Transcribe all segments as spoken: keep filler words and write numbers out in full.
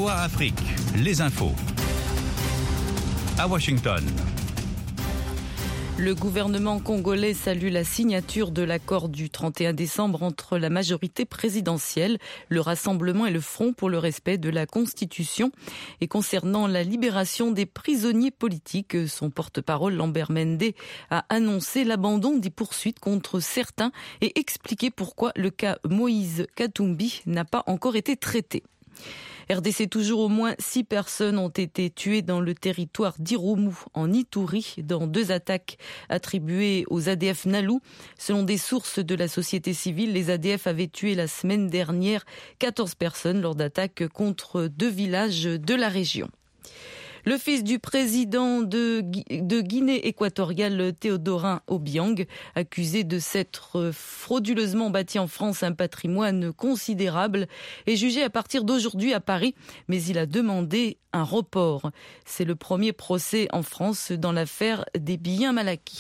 V O A Afrique, les infos. À Washington. Le gouvernement congolais salue la signature de l'accord du trente et un décembre entre la majorité présidentielle, le Rassemblement et le Front pour le respect de la Constitution. Et concernant la libération des prisonniers politiques, son porte-parole Lambert Mende a annoncé l'abandon des poursuites contre certains et expliqué pourquoi le cas Moïse Katumbi n'a pas encore été traité. R D C toujours, au moins six personnes ont été tuées dans le territoire d'Irumu, en Ituri, dans deux attaques attribuées aux A D F Nalu. Selon des sources de la société civile, les A D F avaient tué la semaine dernière quatorze personnes lors d'attaques contre deux villages de la région. Le fils du président de, de Guinée équatoriale, Théodorin Obiang, accusé de s'être frauduleusement bâti en France un patrimoine considérable, est jugé à partir d'aujourd'hui à Paris, mais il a demandé un report. C'est le premier procès en France dans l'affaire des biens mal acquis.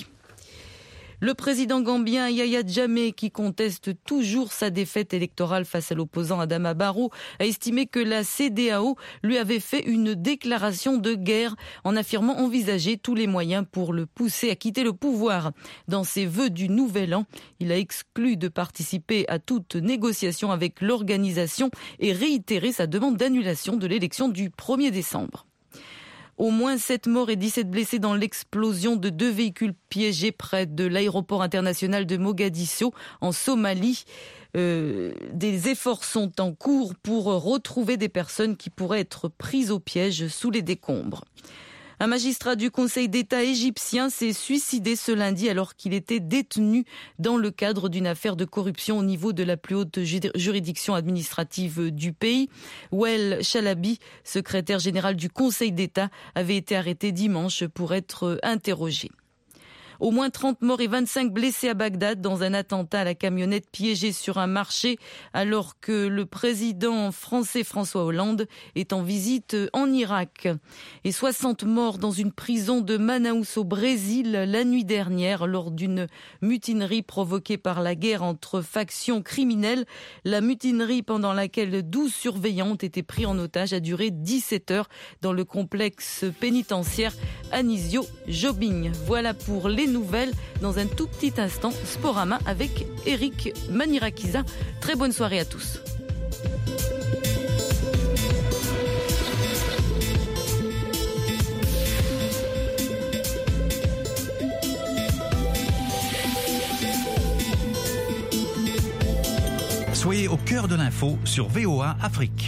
Le président gambien Yaya Jammeh, qui conteste toujours sa défaite électorale face à l'opposant Adama Barrow, a estimé que la C E D E A O lui avait fait une déclaration de guerre en affirmant envisager tous les moyens pour le pousser à quitter le pouvoir. Dans ses vœux du Nouvel An, il a exclu de participer à toute négociation avec l'organisation et réitéré sa demande d'annulation de l'élection du premier décembre. Au moins sept morts et dix-sept blessés dans l'explosion de deux véhicules piégés près de l'aéroport international de Mogadiscio, en Somalie. Euh, des efforts sont en cours pour retrouver des personnes qui pourraient être prises au piège sous les décombres. Un magistrat du Conseil d'État égyptien s'est suicidé ce lundi alors qu'il était détenu dans le cadre d'une affaire de corruption au niveau de la plus haute juridiction administrative du pays. Wael Chalabi, secrétaire général du Conseil d'État, avait été arrêté dimanche pour être interrogé. Au moins trente morts et vingt-cinq blessés à Bagdad dans un attentat à la camionnette piégée sur un marché alors que le président français François Hollande est en visite en Irak. Et soixante morts dans une prison de Manaus au Brésil la nuit dernière lors d'une mutinerie provoquée par la guerre entre factions criminelles. La mutinerie pendant laquelle douze surveillants ont été pris en otage a duré dix-sept heures dans le complexe pénitentiaire Anísio Jobim. Voilà pour les nouvelles. Dans un tout petit instant, Sporama avec Eric Manirakiza. Très bonne soirée à tous. Soyez au cœur de l'info sur V O A Afrique.